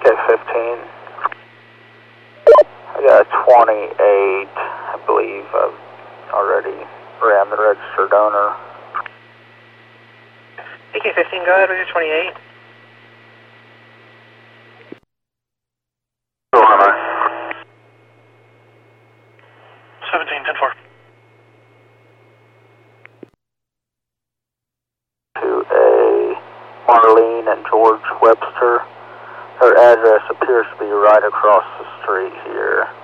VK-15. I got a 28, I believe I've already ran the registered owner. VK-15, go ahead with your 28. Who am I? 17, 10-4. To a Marlene and George Webster. Her address appears to be right across the street here.